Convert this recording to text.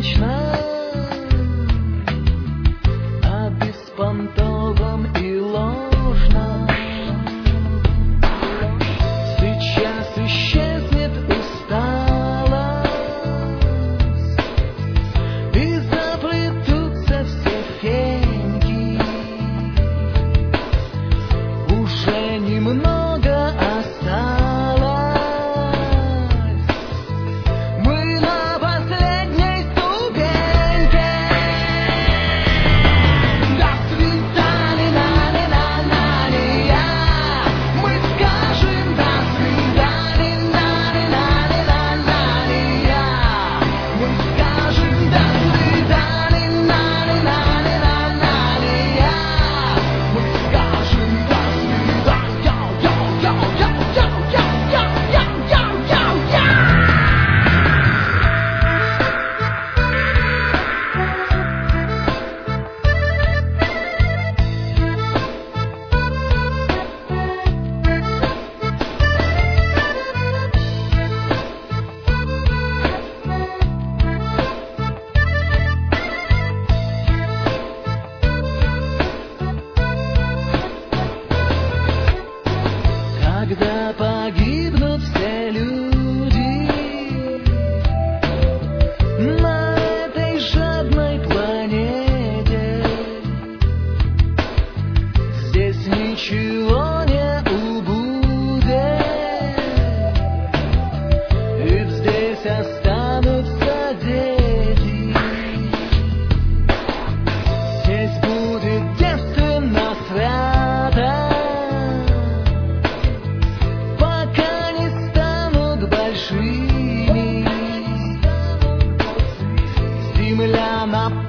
вечно о беспонтовом и ложном. Сейчас исчезнет усталость, и заплетутся все феньки. Уже немного осталось. Мы на последней ступеньке. До свидания, на-ни-на-на-ни-я. Мы скажем до свидания, на-ни-на-ни-на-ни-я. Мы скажем до свидания, на-ни-на-ни-на-ни-я. Мы скажем до когда погибнут все люди на этой жадной планете, здесь ничего не убудет, ведь здесь останутся дети. Здесь будет девственно свято, земля на